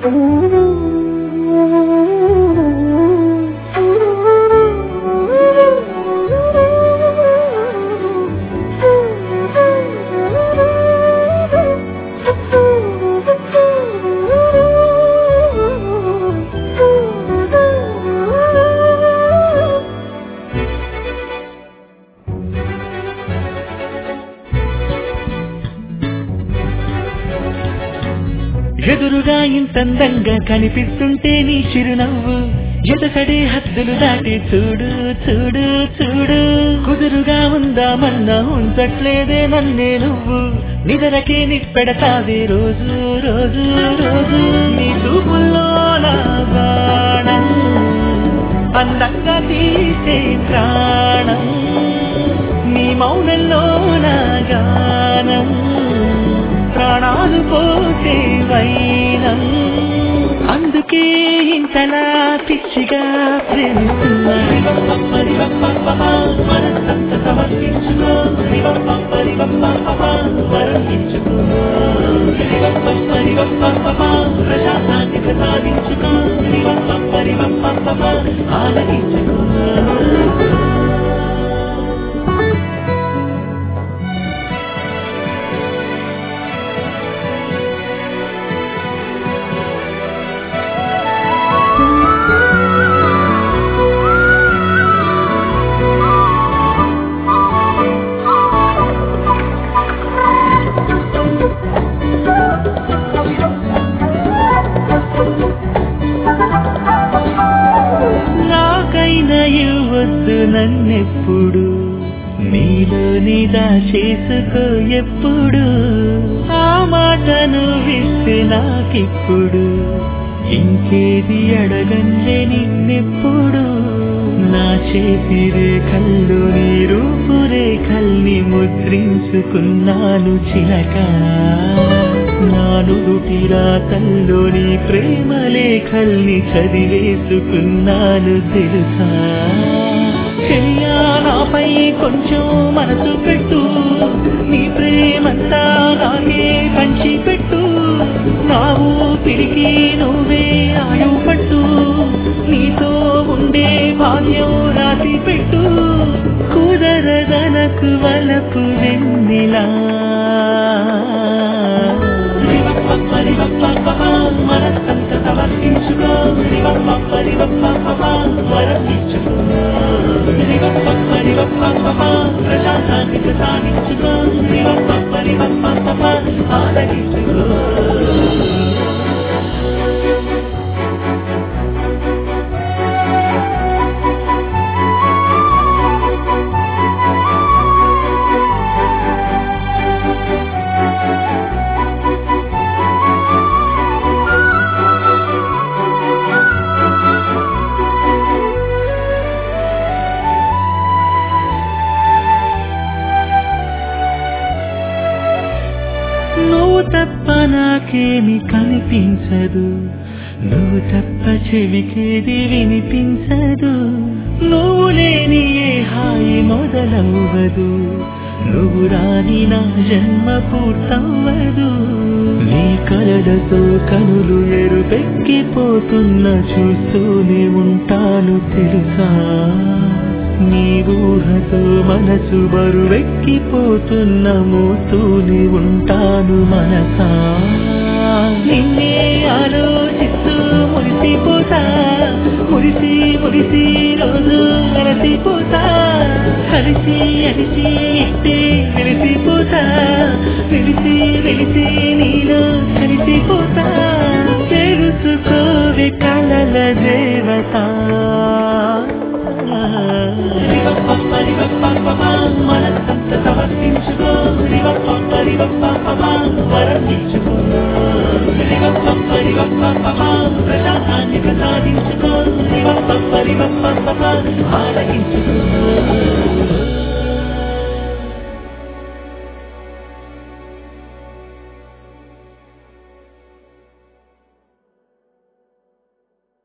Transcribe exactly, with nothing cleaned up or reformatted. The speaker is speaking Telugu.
ఎదురుగా ఇంతందంగా కనిపిస్తుంటే నీ చిరునవ్వు ఎదసడే హద్దులు దాటి చూడు చూడు చూడు కుదురుగా ఉందామన్నా ఉంచట్లేదే నన్నే నువ్వు నిదరకే నిప్పెడతావే రోజు రోజు రోజు నీ చూపుల్లో నా బాణం అందంగా తీసే ప్రాణం నీ మౌనంలో నా గానం ప్రాణాలు పోసే వైనం అందుకే ఇంతలా పిచ్చిగా ప్రేమిస్తున్నా మనసంత సమర్పించుకో వరమించుకో ప్రశాంతాన్ని ప్రసాదించుకో ఆలకించుకో ఇవ్వద్దు నన్నెప్పుడు నీలో నీదా చేసుకో ఎప్పుడు ఆ మాటను విస్తే నాకిప్పుడు ఇంకేది అడగంలే నిన్నెప్పుడు నా చేతి రేఖల్లో నీ రూపురేఖల్ని ముద్రించుకున్నాను చిలక నా నుదుటి రాతల్లో నీ ప్రేమ లేఖల్ని చదివేసుకున్నాను తెలుసా చెయ్యా నాపై కొంచెం మనసు పెట్టు నీ ప్రేమంతా నాకే పంచి పెట్టు నా ఊపిరికి నువ్వే ఆయువు పట్టు నీతో ఉండే భాగ్యం రాసి పెట్టు కుదరదనకు వలపు వెన్నెలా మనసంత సమర్పించుకో వరమించుకో ప్రశాంతాన్ని ప్రసాదించుకో ఆలకించుకో నువ్వు తప్ప నాకేమి కనిపించదు నువ్వు తప్ప చెవికేది వినిపించదు నువ్వు లేని ఏ హాయి మొదలవ్వదు నువ్వు రాని నా జన్మ పూర్తవ్వదు నీ కలలతో కనులు ఎరుపెక్కిపోతున్న చూస్తూనే ఉంటాను తెలుసా నీ ఊహతో మనసు బరువెక్కిపోతున్న మోస్తూనే ఉంటాను మనసా నిన్నే ఆలోచిస్తూ మురిసిపోతా మురిసి మురిసి రోజు అలసిపోతా కలిసి అలిసి ఇట్టే వెలిసిపోతా వెలిసి వెలిసి నీలో కలిసిపోతా తెలుసుకోవే కలల దేవత మనసంత సమర్పించుకో వరమించుకో ప్రశాంతాన్ని ప్రసాదించుకో ఆలకించుకో